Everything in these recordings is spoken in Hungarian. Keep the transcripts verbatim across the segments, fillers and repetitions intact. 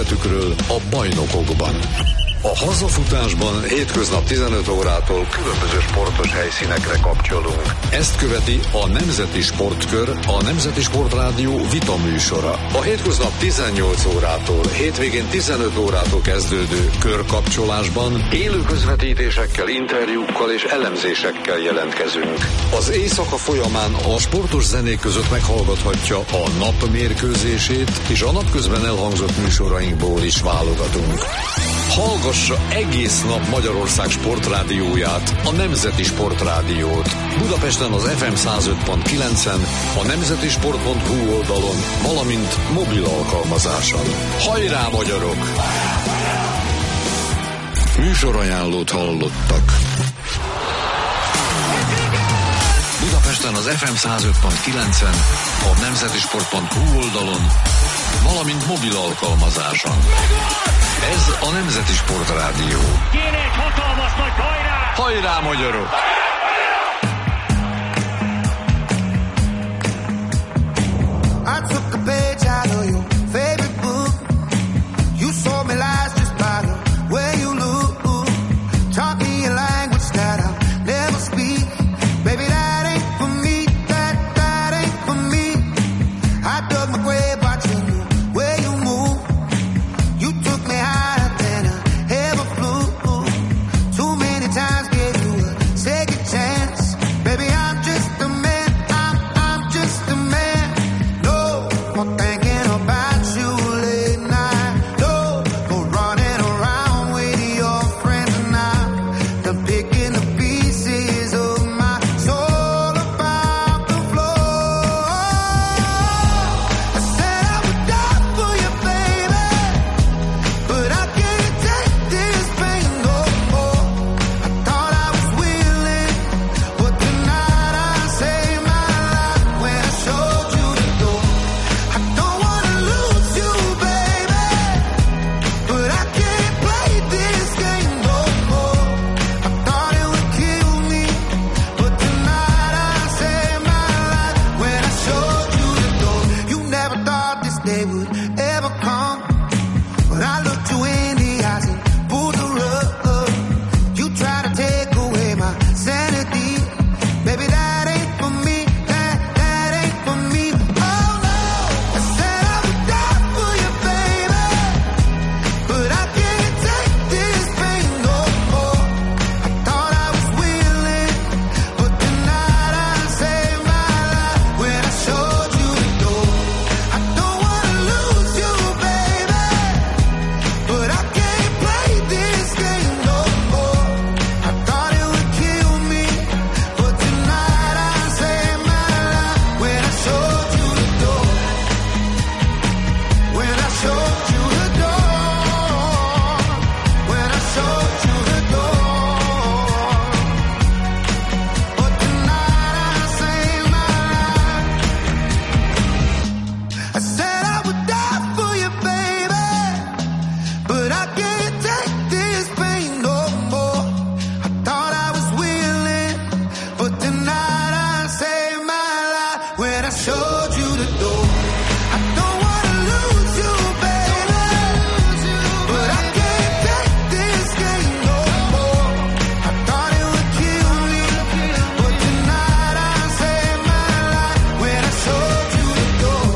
életükről a bajnokokban. A hazafutásban hétköznap tizenöt órától különböző sportos helyszínekre kapcsolunk. Ezt követi a Nemzeti Sportkör, a Nemzeti Sportrádió vita műsora. A hétköznap tizennyolc órától, hétvégén tizenöt órától kezdődő körkapcsolásban élő közvetítésekkel, interjúkkal és elemzésekkel jelentkezünk. Az éjszaka folyamán a sportos zenék között meghallgathatja a nap mérkőzését, és a napközben elhangzott műsorainkból is válogatunk. Hallgassa egész nap Magyarország sportrádióját, a Nemzeti Sportrádiót. Budapesten az ef em száz öt pont kilencen, a nemzetisport pont hu oldalon, valamint mobil alkalmazáson. Hajrá, magyarok! Műsorajánlót hallottak. Budapesten az ef em száz öt pont kilencen, a nemzetisport pont hu oldalon, valamint mobil alkalmazáson. Ez a Nemzeti Sportrádió. Kéne egy hatalmas nagy hajrá! Hajrá, magyarok! I took a page out of your favorite book. You saw me lies just by the way you look. Taught me a language that I'll never speak. Baby, that ain't for me. That, that ain't for me. I dug my grave watching you, where you move. You took me higher than I ever flew. Too many times gave you a second chance. Baby, I'm just a man. I'm, I'm just a man. No more thinking about you late night. No more running around with your friends and I'm done picking the pieces of my soul about the floor. I said I would die for you, baby, but I can't take this pain no more. I thought I was willing, but tonight I saved my life when I showed you the door. I don't wanna lose you, baby, but I can't play this game no more. I thought it would kill me, but tonight I saved my life when I showed you the door. You never thought this day would ever come, but I looked you in the eyes and pulled the rug. You try to take away my sanity. Baby, that ain't for me. That, that ain't for me. Oh no, I said I would die for you, baby, but I can't take this pain no more. I thought I was willing, but tonight I saved my life when I showed you the door. I don't wanna lose you, baby, but I can't play this game no more. I thought it would kill me, but tonight I saved my life when I showed you the door. When I showed you the door. When I showed you the door. But tonight I saved my life. I said I would die for you, baby, but I can't take this pain no more. I thought I was willing, but tonight I saved my life when I showed you the door. I don't wanna lose you, baby, but I can't take this game no more. I thought it would kill me, but tonight I saved my life when I showed you the door.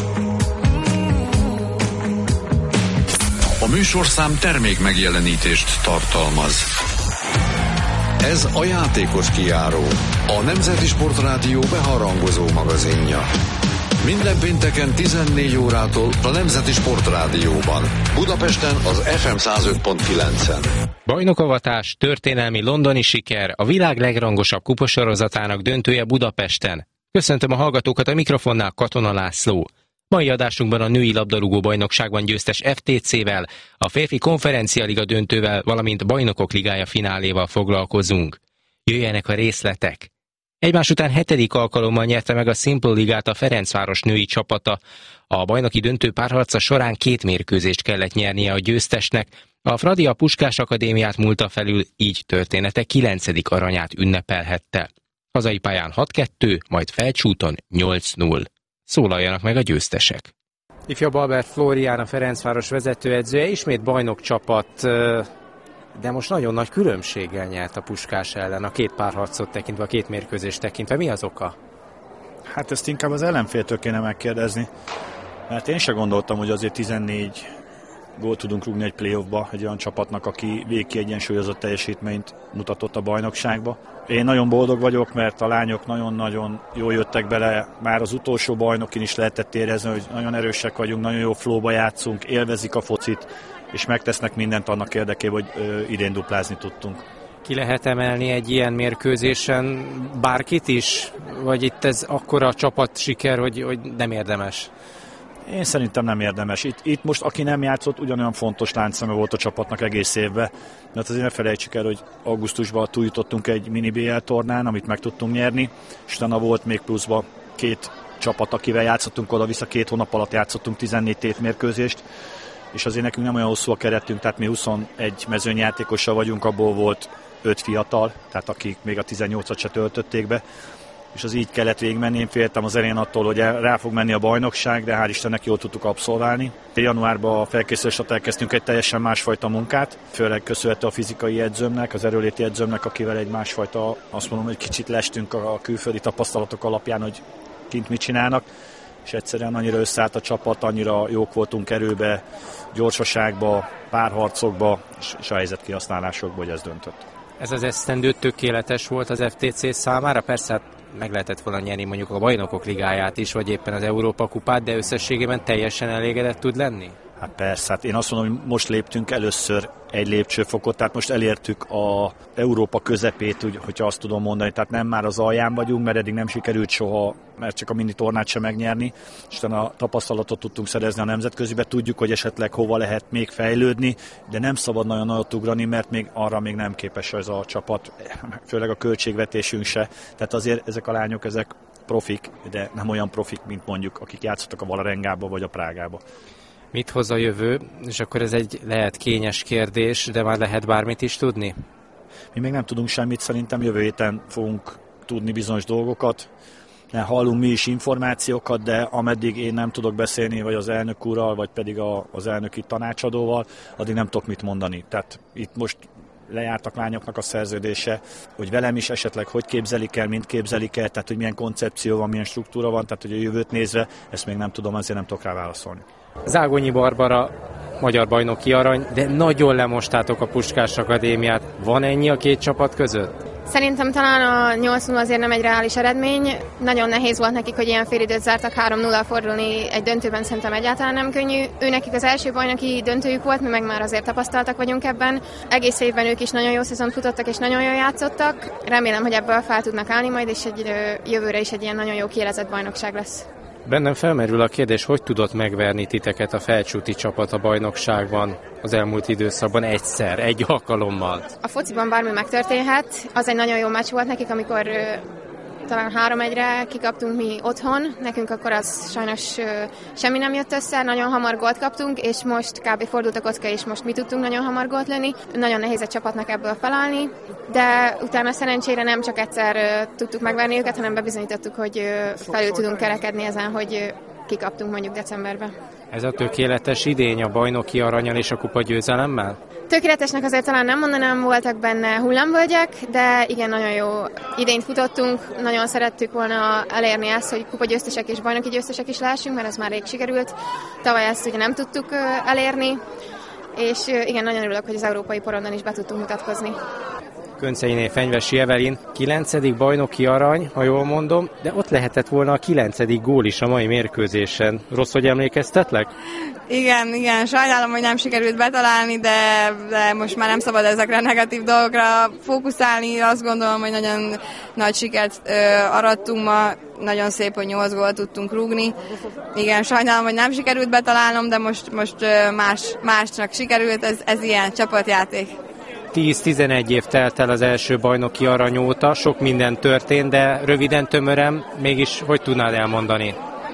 A műsorszám termék megjelenítést tartalmaz. Ez a játékos kijáró, a Nemzeti Sportrádió beharangozó magazinja. Minden pénteken tizennégy órától a Nemzeti Sportrádióban, Budapesten az ef em száz öt pont kilencen. Bajnokavatás, történelmi londoni siker, a világ legrangosabb kuposorozatának döntője Budapesten. Köszöntöm a hallgatókat, a mikrofonnál Katona László. Mai adásunkban a női labdarúgó bajnokságban győztes ef té cével, a férfi konferencialiga döntővel, valamint bajnokok ligája fináléval foglalkozunk. Jöjjenek a részletek! Egymás után hetedik alkalommal nyerte meg a Simple Ligát a Ferencváros női csapata. A bajnoki döntő párharca során két mérkőzést kellett nyernie a győztesnek. A Fradi a Puskás Akadémiát múlta felül, így története kilencedik aranyát ünnepelhette. Hazai pályán hat kettő, majd Felcsúton nyolc null. Szólaljanak meg a győztesek. Ifjabb Albert Flórián, a Ferencváros vezetőedzője, ismét bajnok csapat, de most nagyon nagy különbséggel nyert a Puskás ellen, a két párharcot tekintve, a két mérkőzést tekintve. Mi az oka? Hát ezt inkább az ellenféltől kéne megkérdezni, mert én se gondoltam, hogy azért tizennégy gólt tudunk rúgni egy playoffba egy olyan csapatnak, aki végkiegyensúlyozott teljesítményt mutatott a bajnokságba. Én nagyon boldog vagyok, mert a lányok nagyon-nagyon jól jöttek bele, már az utolsó bajnokin is lehetett érezni, hogy nagyon erősek vagyunk, nagyon jó flowba játszunk, élvezik a focit, és megtesznek mindent annak érdekében, hogy ö, idén duplázni tudtunk. Ki lehet emelni egy ilyen mérkőzésen bárkit is? Vagy itt ez akkora csapat siker, hogy, hogy nem érdemes? Én szerintem nem érdemes. Itt, itt most aki nem játszott, ugyanolyan fontos láncszeme volt a csapatnak egész évben. Mert azért ne felejtsük el, hogy augusztusban túljutottunk egy mini bé el tornán, amit meg tudtunk nyerni, és utána volt még pluszban két csapat, akivel játszottunk oda-vissza, két hónap alatt játszottunk tizennégy tétmérkőzést, és azért nekünk nem olyan hosszú a keretünk, tehát mi huszonegy mezőnyjátékossal vagyunk, abból volt öt fiatal, tehát akik még a tizennyolcat se töltötték be, és az így kellett végigmenni. Én féltem az elején attól, hogy rá fog menni a bajnokság, de hál' Istennek jól tudtuk abszolválni. Januárban a felkészülésre elkezdtünk egy teljesen másfajta munkát, főleg köszönhető a fizikai edzőmnek, az erőléti edzőmnek, akivel egy másfajta, azt mondom, hogy kicsit lestünk a külföldi tapasztalatok alapján, hogy kint mit csinálnak, és egyszerűen annyira összeállt a csapat, annyira jók voltunk erőbe, gyorsaságba, párharcokba, és, és a helyzetkihasználásokba, hogy ez döntött. Ez az esztendő tökéletes volt az ef té cé számára, persze hát meg lehetett volna nyerni mondjuk a Bajnokok Ligáját is, vagy éppen az Európa Kupát, de összességében teljesen elégedett tud lenni? Hát persze, hát én azt mondom, hogy most léptünk először egy lépcsőfokot, tehát most elértük a Európa közepét, úgy, hogyha azt tudom mondani, tehát nem már az alján vagyunk, mert eddig nem sikerült soha, mert csak a mini tornát sem megnyerni, és utána a tapasztalatot tudtunk szerezni a nemzetközibe, tudjuk, hogy esetleg hova lehet még fejlődni, de nem szabad nagyon nagyot ugrani, mert még arra még nem képes ez a csapat, főleg a költségvetésünk se, tehát azért ezek a lányok, ezek profik, de nem olyan profik, mint mondjuk, akik játszottak a Valarengába vagy a Prágába. Mit hoz a jövő? És akkor ez egy lehet kényes kérdés, de már lehet bármit is tudni? Mi még nem tudunk semmit, szerintem jövő héten fogunk tudni bizonyos dolgokat. Hallunk mi is információkat, de ameddig én nem tudok beszélni, vagy az elnök úrral, vagy pedig a, az elnöki tanácsadóval, addig nem tudok mit mondani. Tehát itt most lejártak lányoknak a szerződése, hogy velem is esetleg hogy képzelik el, mint képzelik el, tehát hogy milyen koncepció van, milyen struktúra van, tehát hogy a jövőt nézve, ezt még nem tudom, azért nem tudok rá válaszolni. Zágonyi Barbara, magyar bajnoki arany, de nagyon lemostátok a Puskás Akadémiát. Van ennyi a két csapat között? Szerintem talán a nyolc nulla azért nem egy reális eredmény. Nagyon nehéz volt nekik, hogy ilyen félidőt zártak, három nulla fordulni egy döntőben szerintem egyáltalán nem könnyű. Ő nekik az első bajnoki döntőjük volt, mi meg már azért tapasztaltak vagyunk ebben. Egész évben ők is nagyon jó szezont futottak és nagyon jól játszottak. Remélem, hogy ebből fel tudnak állni majd, és egy jövőre is egy ilyen nagyon jó kiélezett bajnokság lesz. Bennem felmerül a kérdés, hogy tudott megverni titeket a Felcsúti csapat a bajnokságban az elmúlt időszakban egyszer, egy alkalommal? A fociban bármi megtörténhet. Az egy nagyon jó meccs volt nekik, amikor ö, talán három egyre kikaptunk mi otthon. Nekünk akkor az sajnos ö, semmi nem jött össze, nagyon hamar gólt kaptunk, és most kb. Fordult a kocka, és most mi tudtunk nagyon hamar gólt lőni. Nagyon nehéz egy csapatnak ebből felállni, de utána szerencsére nem csak egyszer ö, tudtuk megverni őket, hanem bebizonyítottuk, hogy ö, felül tudunk kerekedni ezen, hogy ö, kikaptunk mondjuk decemberben. Ez a tökéletes idény a bajnoki arannyal és a kupa győzelemmel? Tökéletesnek azért talán nem mondanám, voltak benne hullámvölgyek, de igen, nagyon jó idényt futottunk, nagyon szerettük volna elérni ezt, hogy kupa győztesek és bajnoki győztesek is lehessünk, mert ez már rég sikerült. Tavaly ezt ugye nem tudtuk elérni, és igen, nagyon örülök, hogy az európai porondon is be tudtunk mutatkozni. Gönceiné Fenyvesi Evelin, kilencedik bajnoki arany, ha jól mondom, de ott lehetett volna a kilencedik gól is a mai mérkőzésen. Rossz, hogy emlékeztetlek? Igen, igen, sajnálom, hogy nem sikerült betalálni, de, de most már nem szabad ezekre a negatív dolgokra fókuszálni. Azt gondolom, hogy nagyon nagy sikert ö, arattunk ma, nagyon szép, hogy nyolc gólt tudtunk rúgni. Igen, sajnálom, hogy nem sikerült betalálnom, de most, most ö, más, másnak sikerült, ez, ez ilyen csapatjáték. tíz-tizenegy év telt el az első bajnoki arany óta, sok minden történt, de röviden, tömören, mégis hogy tudnád elmondani?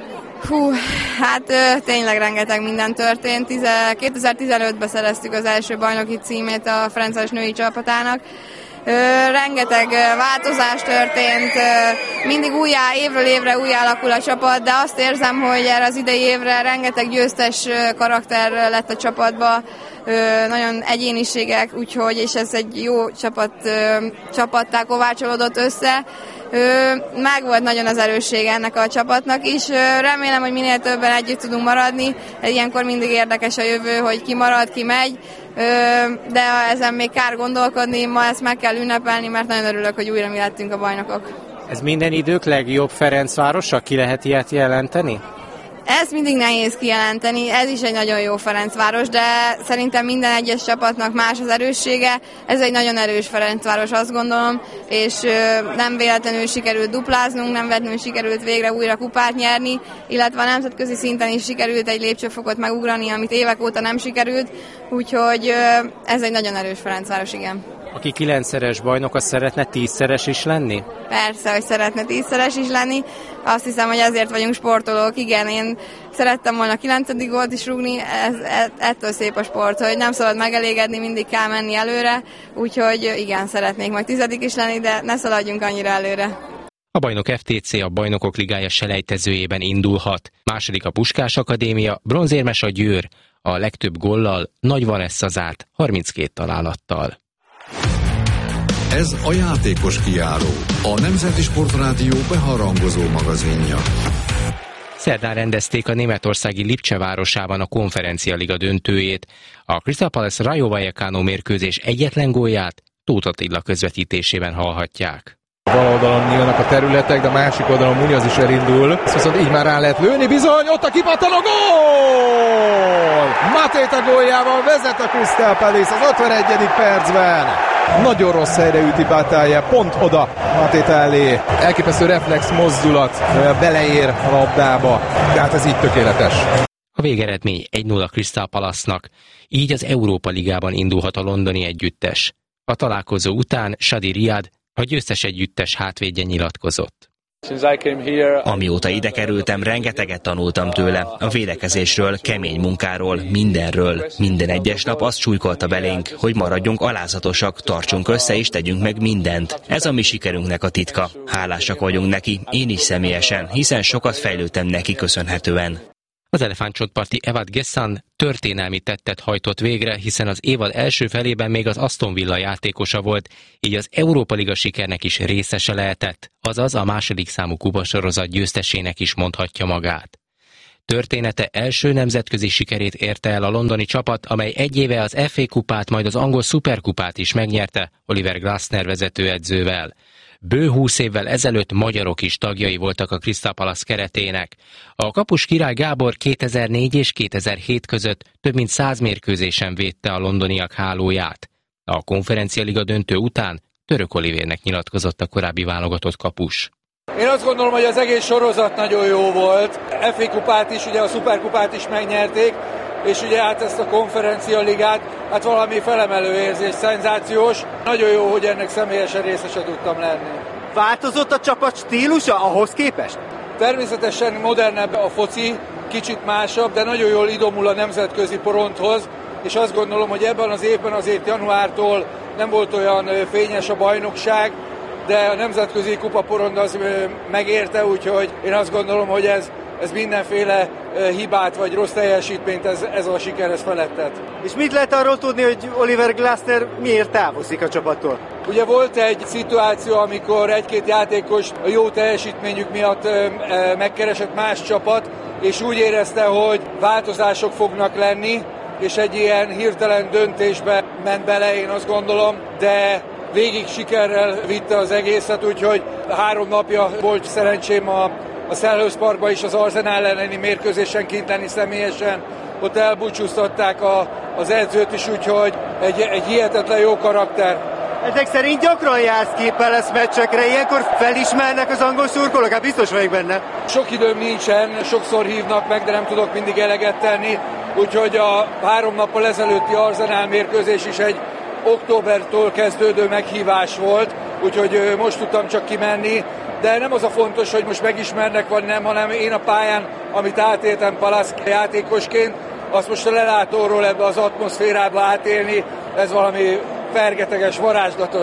Hú, hát ö, tényleg rengeteg minden történt. kétezer-tizenötben szereztük az első bajnoki címét a Ferencváros női csapatának, Rengeteg változás történt, mindig újjá, évről évre újjá alakul a csapat, de azt érzem, hogy erre az idei évre rengeteg győztes karakter lett a csapatba, nagyon egyéniségek, úgyhogy, és ez egy jó csapat, csapattá kovácsolódott össze. Megvolt nagyon az erőssége ennek a csapatnak is. Remélem, hogy minél többen együtt tudunk maradni. Ilyenkor mindig érdekes a jövő, hogy ki marad, ki megy, de ezen még kár gondolkodni, ma ezt meg kell ünnepelni, mert nagyon örülök, hogy újra mi lettünk a bajnokok. Ez minden idők legjobb Ferencvárosa? Ki lehet ilyet jelenteni? Ez mindig nehéz kijelenteni, ez is egy nagyon jó Ferencváros, de szerintem minden egyes csapatnak más az erőssége. Ez egy nagyon erős Ferencváros, azt gondolom, és nem véletlenül sikerült dupláznunk, nem véletlenül sikerült végre újra kupát nyerni, illetve a nemzetközi szinten is sikerült egy lépcsőfokot megugrani, amit évek óta nem sikerült, úgyhogy ez egy nagyon erős Ferencváros, igen. Aki kilencszeres bajnok, az szeretne tízszeres is lenni? Persze, hogy szeretne tízszeres is lenni. Azt hiszem, hogy ezért vagyunk sportolók. Igen, én szerettem volna kilencedik gólt is rúgni, ez, ettől szép a sport, hogy nem szabad megelégedni, mindig kell menni előre, úgyhogy igen, szeretnék majd tizedik is lenni, de ne szaladjunk annyira előre. A Bajnok ef té cé a Bajnokok Ligája selejtezőjében indulhat. Második a Puskás Akadémia, bronzérmes a Győr, a legtöbb góllal Nagy Vanessa zárt harminckét találattal. Ez a játékos kiáró, a Nemzeti Sportrádió beharangozó magazinja. Szerdán rendezték a németországi Lipcse városában a Konferencia Liga döntőjét. A Crystal Palace Rayo Vallecano mérkőzés egyetlen gólját Tóth Attila közvetítésében hallhatják. Bal oldalon nyílnak a területek, de a másik oldalon Munoz is elindul. Ezt viszont így már rá lehet lőni, bizony, ott a kipattanó gól! Mateta góljával vezet a Crystal Palace az ötvenegyedik percben. Nagyon rossz helyre üti Bataille, pont oda Mateta elé. Elképesztő reflex mozdulat, beleér a labdába, tehát ez így tökéletes. A végeredmény egy nulla Crystal Palace-nak, így az Európa Ligában indulhat a londoni együttes. A találkozó után Shadi Riyad, a győztes együttes hátvédje nyilatkozott. Amióta ide kerültem, rengeteget tanultam tőle, a védekezésről, kemény munkáról, mindenről. Minden egyes nap azt súlykolta belénk, hogy maradjunk alázatosak, tartsunk össze és tegyünk meg mindent. Ez a mi sikerünknek a titka. Hálásak vagyunk neki, én is személyesen, hiszen sokat fejlődtem neki köszönhetően. Az elefántcsontparti Evad Gessan történelmi tettet hajtott végre, hiszen az évad első felében még az Aston Villa játékosa volt, így az Európa Liga sikernek is részese lehetett, azaz a második számú kupasorozat győztesének is mondhatja magát. Története első nemzetközi sikerét érte el a londoni csapat, amely egy éve az ef á kupát, majd az angol szuperkupát is megnyerte Oliver Glasner vezetőedzővel. Bő húsz évvel ezelőtt magyarok is tagjai voltak a Crystal Palace keretének. A kapus Király Gábor kétezer-négy és kétezer-hét között több mint száz mérkőzésen védte a londoniak hálóját. A Konferencia Liga döntő után Török Olivérnek nyilatkozott a korábbi válogatott kapus. Én azt gondolom, hogy az egész sorozat nagyon jó volt. ef á kupát is, ugye a szuperkupát is megnyerték, és ugye hát ezt a Konferencia Ligát, hát valami felemelő érzés, szenzációs. Nagyon jó, hogy ennek személyesen részese tudtam lenni. Változott a csapat stílusa ahhoz képest? Természetesen modernebb a foci, kicsit másabb, de nagyon jól idomul a nemzetközi porondhoz, és azt gondolom, hogy ebben az évben azért januártól nem volt olyan fényes a bajnokság, de a nemzetközi kupaporond az megérte, úgyhogy én azt gondolom, hogy ez ez mindenféle hibát vagy rossz teljesítményt ez, ez a siker ez felettet. És mit lehet arról tudni, hogy Oliver Glasner miért távozik a csapattól? Ugye volt egy szituáció, amikor egy-két játékos a jó teljesítményük miatt megkeresett más csapat, és úgy érezte, hogy változások fognak lenni, és egy ilyen hirtelen döntésbe ment bele, én azt gondolom, de végig sikerrel vitte az egészet, úgyhogy három napja volt szerencsém a a Selhurst Parkban is az Arsenal elleni mérkőzésen kint lenni személyesen. Ott elbúcsúztatták a, az edzőt is, úgyhogy egy, egy hihetetlen jó karakter. Ezek szerint gyakran jársz ki Palace meccsekre, ilyenkor felismernek az angol szurkolók, hát biztos vagyok benne. Sok időm nincsen, sokszor hívnak meg, de nem tudok mindig eleget tenni, úgyhogy a három nappal ezelőtti Arsenal mérkőzés is egy októbertől kezdődő meghívás volt, úgyhogy most tudtam csak kimenni. De nem az a fontos, hogy most megismernek vagy nem, hanem én a pályán, amit átéltem Palace játékosként, azt most a lelátóról ebbe az atmoszférába átélni, ez valami fergeteges, varázslatos.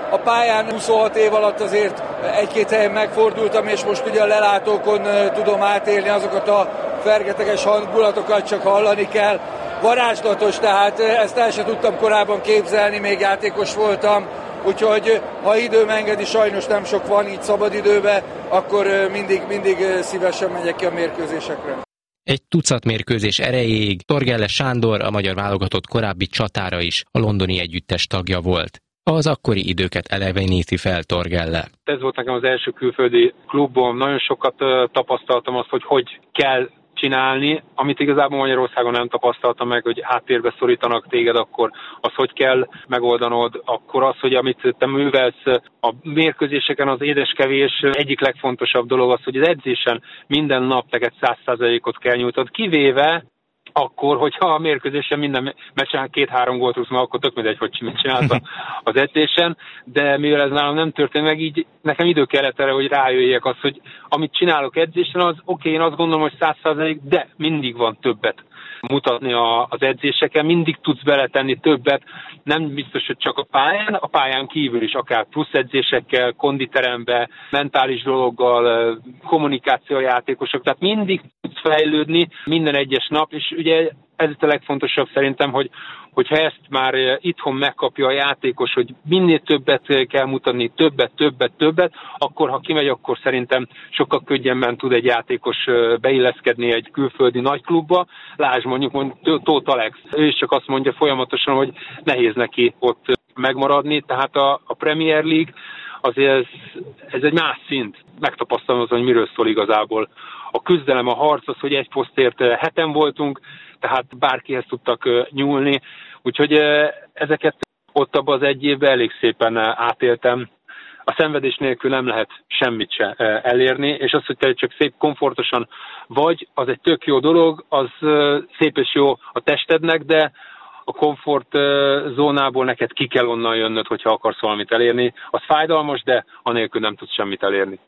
A pályán huszonhat év alatt azért egy-két helyen megfordultam, és most ugye a lelátókon tudom átélni azokat a fergeteges hangulatokat, csak hallani kell. Varázslatos, tehát ezt el sem tudtam korábban képzelni, még játékos voltam, úgyhogy ha időm engedi, sajnos nem sok van így szabadidőben, akkor mindig, mindig szívesen megyek ki a mérkőzésekre. Egy tucat mérkőzés erejéig Torgelle Sándor, a magyar válogatott korábbi csatára is a londoni együttes tagja volt. Az akkori időket eleveníti fel Torgelle. Ez volt nekem az első külföldi klubom, nagyon sokat tapasztaltam azt, hogy hogy kell csinálni, amit igazából Magyarországon nem tapasztaltam meg, hogy háttérbe szorítanak téged, akkor az hogy kell megoldanod, akkor az, hogy amit te művelsz a mérkőzéseken, az édeskevés egyik legfontosabb dolog az, hogy az edzésen minden nap neked száz százalékot kell nyújtod, kivéve akkor, hogyha a mérkőzésen minden meccsen két-három gólt rúgsz, akkor tök mindegy, hogy mit csináltam az edzésen, de mivel ez nálam nem történt meg, így nekem idő kellett erre, hogy rájöjjek azt, hogy amit csinálok edzésen, az oké, okay, én azt gondolom, hogy száz százalék, de mindig van többet mutatni a, az edzéseken, mindig tudsz beletenni többet, nem biztos, hogy csak a pályán, a pályán kívül is, akár plusz edzésekkel, konditerembe, mentális dologgal, kommunikációjátékosok, tehát mindig tudsz fejlődni minden egyes nap, és ugye ez itt a legfontosabb szerintem, hogy hogyha ezt már itthon megkapja a játékos, hogy minél többet kell mutatni, többet, többet, többet, akkor ha kimegy, akkor szerintem sokkal könnyebben tud egy játékos beilleszkedni egy külföldi nagyklubba. Lásd mondjuk, mondjuk Tóth Alex, ő is csak azt mondja folyamatosan, hogy nehéz neki ott megmaradni, tehát a, a Premier League azért ez, ez egy más szint. Megtapasztalom az, hogy miről szól igazából. A küzdelem, a harc az, hogy egy posztért heten voltunk, tehát bárkihez tudtak nyúlni, úgyhogy ezeket ott abban az egy évben elég szépen átéltem. A szenvedés nélkül nem lehet semmit se elérni, és az, hogy te csak szép, komfortosan vagy, az egy tök jó dolog, az szép és jó a testednek, de a komfort zónából neked ki kell onnan jönnöd, hogyha akarsz valamit elérni. Az fájdalmas, de anélkül nem tudsz semmit elérni.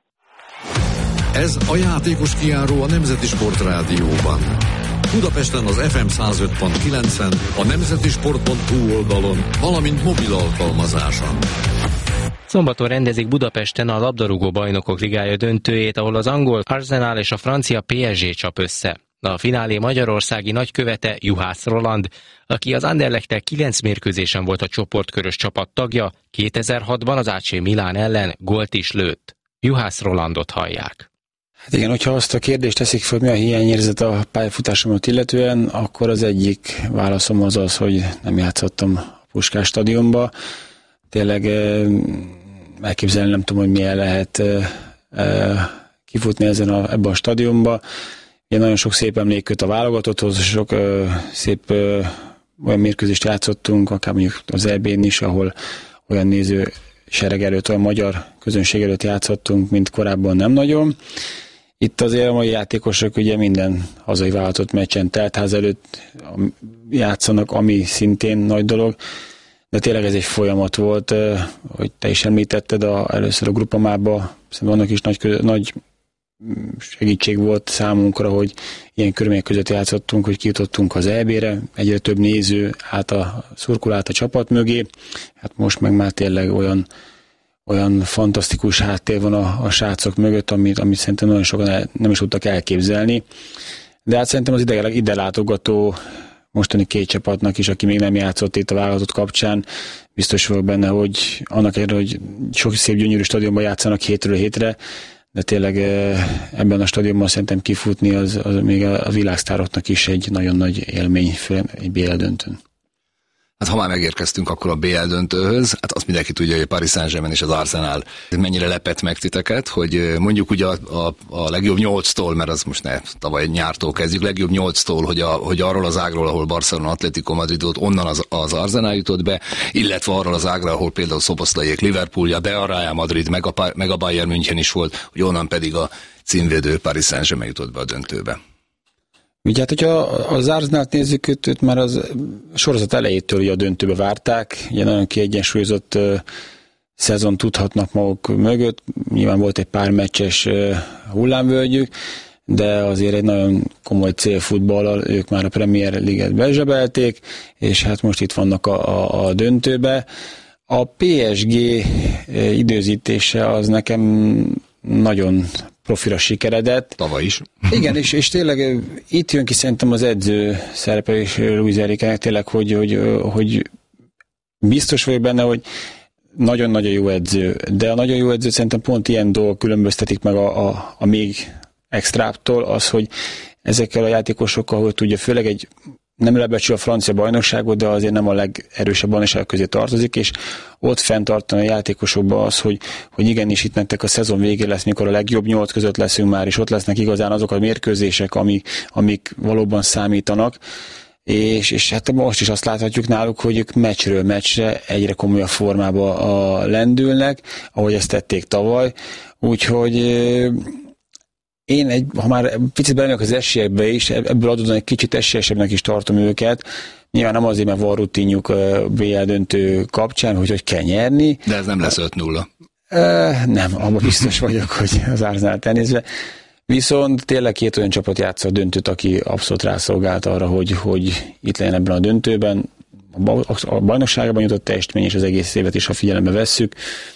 Ez a játékos kijáró a Nemzeti Sport Rádióban. Budapesten az ef em száz öt pont kilencen, a nemzeti sport pont hu oldalon, valamint mobil alkalmazáson. Szombaton rendezik Budapesten a labdarúgó bajnokok ligája döntőjét, ahol az angol Arsenal és a francia pé es gé csap össze. A finálé magyarországi nagykövete Juhász Roland, aki az Anderlechttel kilenc mérkőzésen volt a csoportkörös csapat tagja, kétezer-hatban az á cé Milán ellen gólt is lőtt. Juhász Rolandot hallják. Hát igen, hogyha azt a kérdést teszik fel, mi a hiányérzet a pályafutásomat illetően, akkor az egyik válaszom az az, hogy nem játszottam a Puskás stadionba. Tényleg elképzelni nem tudom, hogy milyen lehet kifutni ezen a, ebbe a stadionba. Ugye nagyon sok szép emlék köt a válogatotthoz, sok szép olyan mérkőzést játszottunk, akár mondjuk az é bén is, ahol olyan néző sereg előtt, olyan magyar közönség előtt játszottunk, mint korábban nem nagyon. Itt azért a mai játékosok ugye minden hazai válogatott meccsen teltház előtt játszanak, ami szintén nagy dolog, de tényleg ez egy folyamat volt, hogy te is említetted a, először a grupamába, szerintem annak is nagy, nagy segítség volt számunkra, hogy ilyen körülmények között játszottunk, hogy kijutottunk az é bére, egyre több néző át a szurkol át a csapat mögé, hát most meg már tényleg olyan olyan fantasztikus háttér van a, a srácok mögött, amit, amit szerintem nagyon sokan el, nem is tudtak elképzelni. De hát szerintem az ide, ide látogató mostani két csapatnak is, aki még nem játszott itt a válogatott kapcsán, biztos vagyok benne, hogy annak ellenére, hogy sok szép gyönyörű stadionban játszanak hétről hétre, de tényleg ebben a stadionban szerintem kifutni az, az még a világsztároknak is egy nagyon nagy élmény, főleg egy bé el döntőn. Hát ha már megérkeztünk akkor a bé el döntőhöz, hát azt mindenki tudja, hogy a Paris Saint-Germain és az Arsenal mennyire lepett meg titeket, hogy mondjuk ugye a, a, a legjobb nyolctól, mert az most ne tavaly nyártól kezdjük, legjobb nyolctól, hogy, a, hogy arról az ágról, ahol Barcelona, Atletico Madrid volt, onnan az, az Arsenal jutott be, illetve arról az ágról, ahol például Szoboszlaiék Liverpoolja, de a Real Madrid, meg a, meg a Bayern München is volt, hogy onnan pedig a címvédő Paris Saint-Germain jutott be a döntőbe. Ugye hát, hogyha az Arsenalt nézzük, őt már az sorozat elejétől ugye a döntőbe várták, ugye nagyon kiegyensúlyozott uh, szezon tudhatnak maguk mögött, nyilván volt egy pár meccses uh, hullámvölgyük, de azért egy nagyon komoly célfutballal ők már a Premier League-et bezsebelték, és hát most itt vannak a, a, a döntőbe. A pé es gé időzítése az nekem nagyon profira sikeredett. Tavaly is. Igen, és, és tényleg itt jön ki szerintem az edző szerepelés Luis Enriquének tényleg, hogy, hogy, hogy biztos vagyok benne, hogy nagyon-nagyon jó edző, de a nagyon jó edző szerintem pont ilyen dolgok különböztetik meg a, a, a még extráptól, az, hogy ezekkel a játékosokkal, hogy tudja, főleg egy nem lebecsül a francia bajnokságot, de azért nem a legerősebb bajnokság közé tartozik, és ott fenntartani a játékosokban az, hogy, hogy igenis itt nektek a szezon végén lesz, mikor a legjobb nyolc között leszünk már, és ott lesznek igazán azok a mérkőzések, amik, amik valóban számítanak, és, és hát most is azt láthatjuk náluk, hogy ők meccsről meccsre egyre komolyabb formába a lendülnek, ahogy ezt tették tavaly, úgyhogy én, egy, ha már picit belemegyek az esélyekbe is, ebből adódóan egy kicsit esélyesebbnek is tartom őket. Nyilván nem azért, mert van rutinjuk bé el döntő kapcsán, hogy hogy kell nyerni. De ez nem lesz öt nulla. Uh, nem, abban biztos vagyok, hogy az Arsenalt elnézve. Viszont tényleg két olyan csapat játsza a döntőt, aki abszolút rászolgált arra, hogy, hogy itt legyen ebben a döntőben. A bajnokságban jutott teljesítmény, és az egész évet is, ha figyelembe vesszük.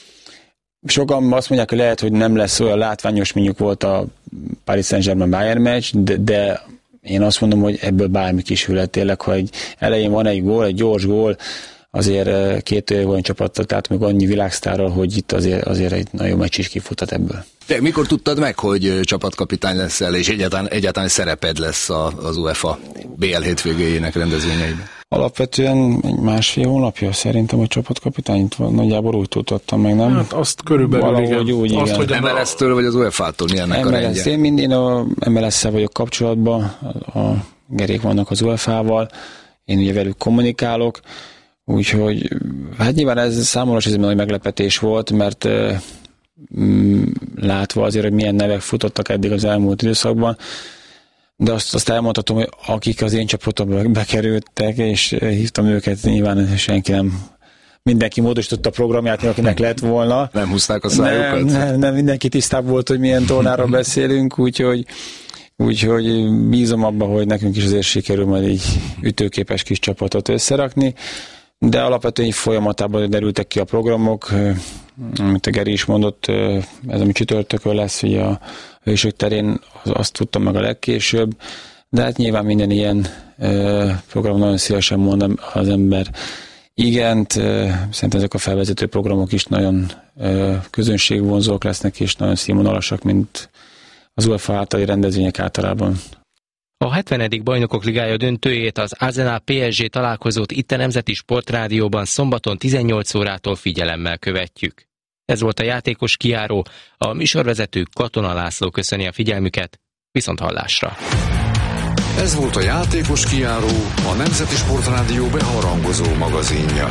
Sokan azt mondják, hogy lehet, hogy nem lesz olyan látványos, mondjuk volt a Paris Saint-Germain Bayern meccs, de, de én azt mondom, hogy ebből bármi kisülhet tényleg, ha egy elején van egy gól, egy gyors gól, azért két olyan csapattal, tehát még annyi világsztárral, hogy itt azért, azért egy nagyon meccs is kifutat ebből. De mikor tudtad meg, hogy csapatkapitány leszel, és egyáltalán, egyáltalán szereped lesz az UEFA bé el hétvégéjének rendezvényeiben? Alapvetően egy másfél hónapja szerintem a csapatkapitányt nagyjából úgy tudtam meg, nem? Hát azt körülbelül valahogy igen. úgy, azt, igen. hogy em el es-től vagy az UEFA-tól mi ennek em el es, a rendje? én mind én a em el es-szel vagyok kapcsolatban, a Gerék vannak az UEFA-val, én ugye velük kommunikálok, úgyhogy hát nyilván ez számomra ez egy nagy meglepetés volt, mert mm, látva azért, hogy milyen nevek futottak eddig az elmúlt időszakban, de azt, azt elmondhatom, hogy akik az én csapatomba bekerültek, és hívtam őket, nyilván senki nem, mindenki módosította a programját, akinek lett volna. Nem húzták a szájukat? Nem, nem, nem mindenki tisztább volt, hogy milyen tornáról beszélünk, úgyhogy, úgyhogy bízom abba, hogy nekünk is azért sikerül majd egy ütőképes kis csapatot összerakni, de alapvetően így folyamatában derültek ki a programok, amit a Geri is mondott, ez ami csütörtökön lesz, ugye a hősök terén, azt tudtam meg a legkésőbb, de hát nyilván minden ilyen program nagyon szívesen mond az ember igent, szerintem ezek a felvezető programok is nagyon közönségvonzók lesznek, és nagyon színvonalasak, mint az UEFA általi rendezvények általában. A hetvenedik Bajnokok Ligája döntőjét, az Arsenal pé es gé találkozót itt a Nemzeti Sportrádióban szombaton tizennyolc órától figyelemmel követjük. Ez volt a játékos kijáró, a műsorvezető Katona László köszöni a figyelmüket, viszont hallásra. Ez volt a játékos kijáró, a Nemzeti Sportrádió beharangozó magazinja.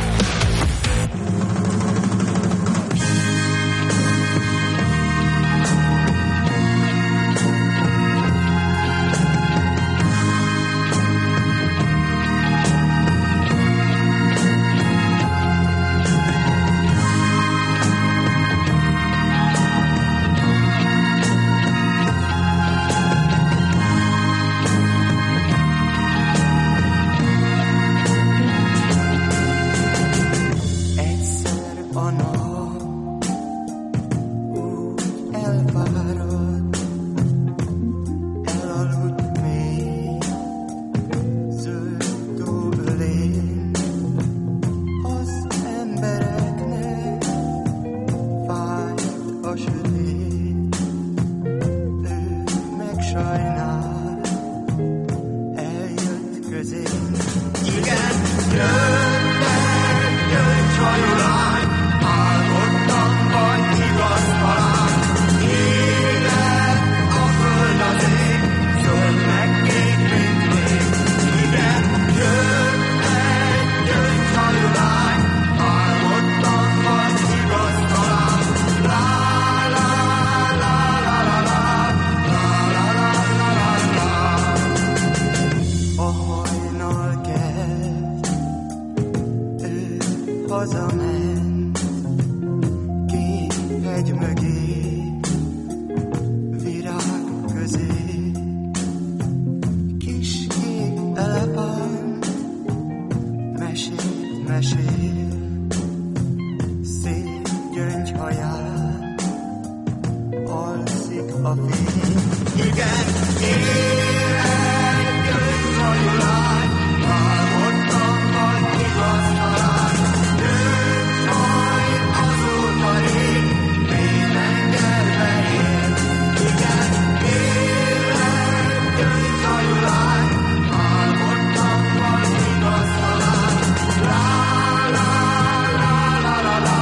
a fény. Igen, élek, gyöngyhajú lány, álmodtam vagy igaz talán. Dönt majd azóta rég, még tengerben él. Igen, élek, gyöngyhajú lány, álmodtam vagy igaz talán. Lá, lá, lá, lá, lá, lá.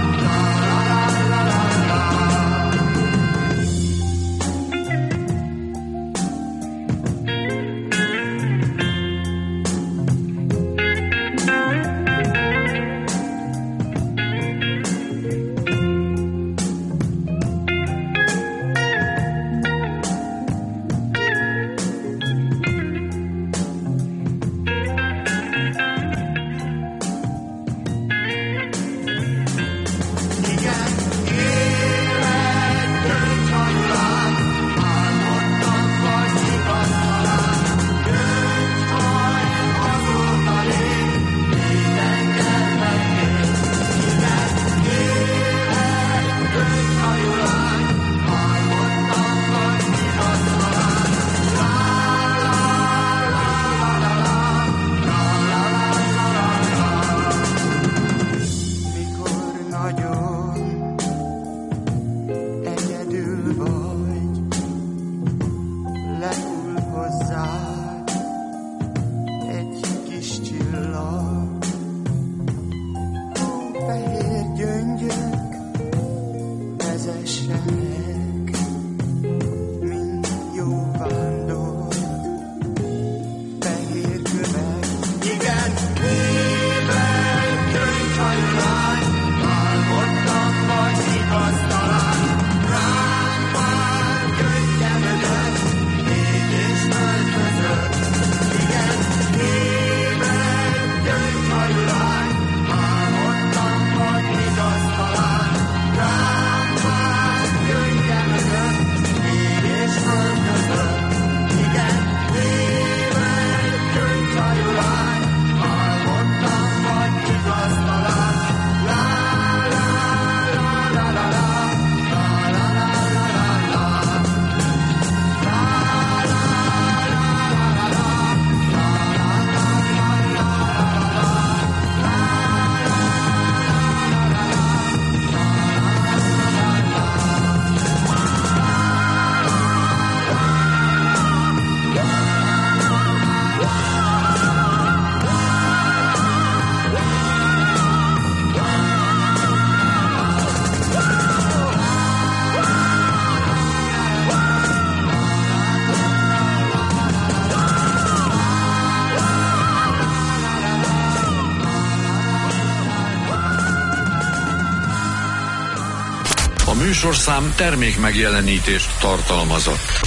Műsorszám termék megjelenítést tartalmazott.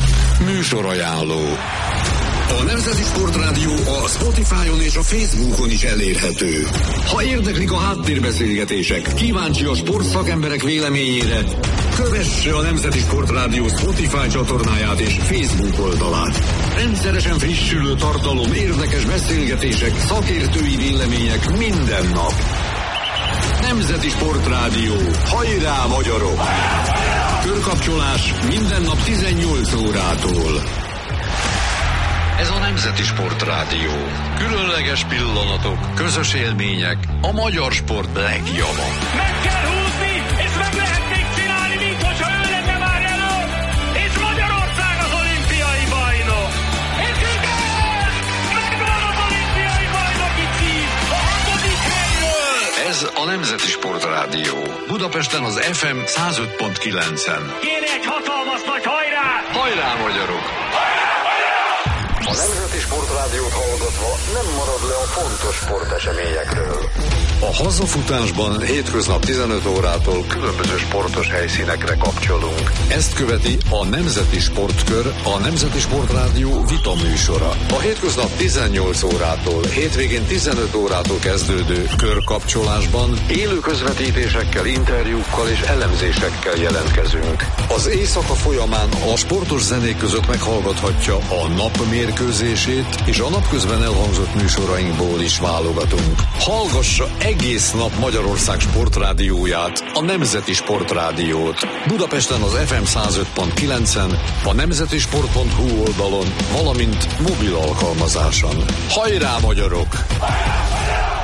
Műsorajánló. A Nemzeti Sportrádió a Spotify-on és a Facebookon is elérhető. Ha érdeklik a háttérbeszélgetések, kíváncsi a sportszakemberek véleményére, kövesse a Nemzeti Sportrádió Spotify csatornáját és Facebook oldalát. Rendszeresen frissülő tartalom, érdekes beszélgetések, szakértői vélemények minden nap. Nemzeti Sportrádió. Hajrá, magyarok! Körkapcsolás minden nap tizennyolc órától. Ez a Nemzeti Sportrádió. Különleges pillanatok, közös élmények, a magyar sport legjava. Meg kell húzni, és meg lehet még csinálni, mint hogyha ő lenne már elő, és Magyarország az olimpiai bajnok. És igen, megvan az olimpiai bajnoki cím, a hatodik helyről. Ez a Nemzeti Sportrádió. Budapesten az ef em száz öt pont kilencen. Kérj egy hatalmas nagy hajrá! Hajrá, magyarok! A Nemzeti Sportrádiót hallgatva nem marad le a fontos sporteseményekről. A hazafutásban hétköznap tizenöt órától különböző sportos helyszínekre kapcsolunk. Ezt követi a Nemzeti Sportkör, a Nemzeti Sportrádió vita műsora. A hétköznap tizennyolc órától, hétvégén tizenöt órától kezdődő körkapcsolásban élő közvetítésekkel, interjúkkal és elemzésekkel jelentkezünk. Az éjszaka folyamán a sportos zenék között meghallgathatja a nap mérkőzését, és a napközben elhangzott műsorainkból is válogatunk. Hallgassa egész nap Magyarország sportrádióját, a Nemzeti Sportrádiót. Budapesten az ef em száz öt pont kilencen, a nemzeti sport pont hu oldalon, valamint mobil alkalmazáson. Hajrá, magyarok! Hajrá, hajrá!